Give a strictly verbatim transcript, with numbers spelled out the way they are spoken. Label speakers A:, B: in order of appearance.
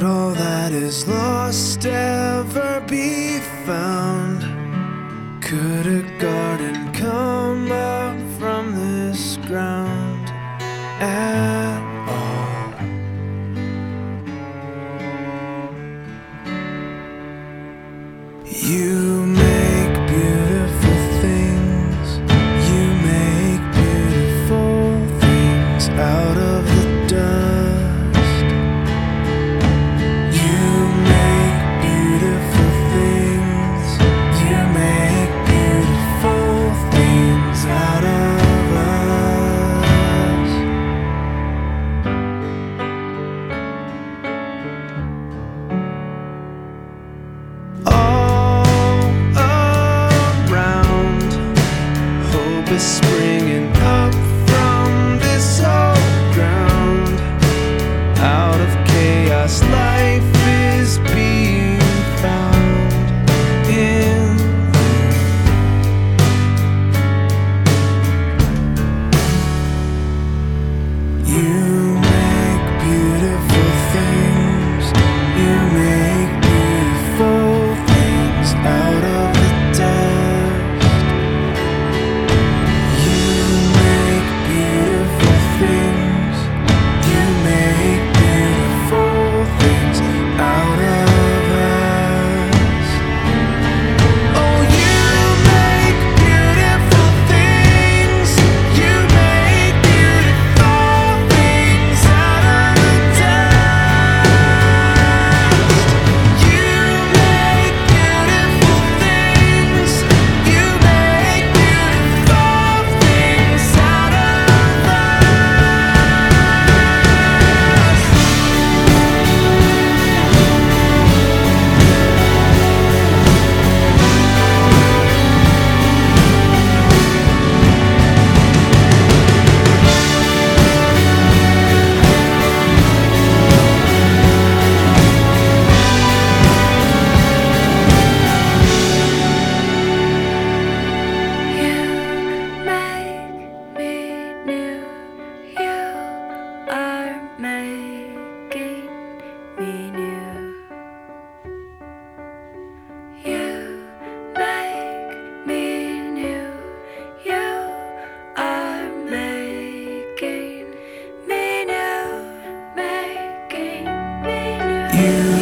A: all that is lost ever be found? Could a garden come up from this ground at all? You make beautiful things, you make beautiful things out of the dust. You make beautiful things, you make beautiful things out of us. All around, hope is springing up from this old ground. Out of chaos, life is being found in you. You make beautiful things, you make beautiful things out of the dust. You make beautiful things, you make beautiful things out of us. Oh, you make beautiful things, you make beautiful things out of the dust. You make beautiful things, you make beautiful things out of You make me new, you are making me new. You make me new, you are making me new, making me new. You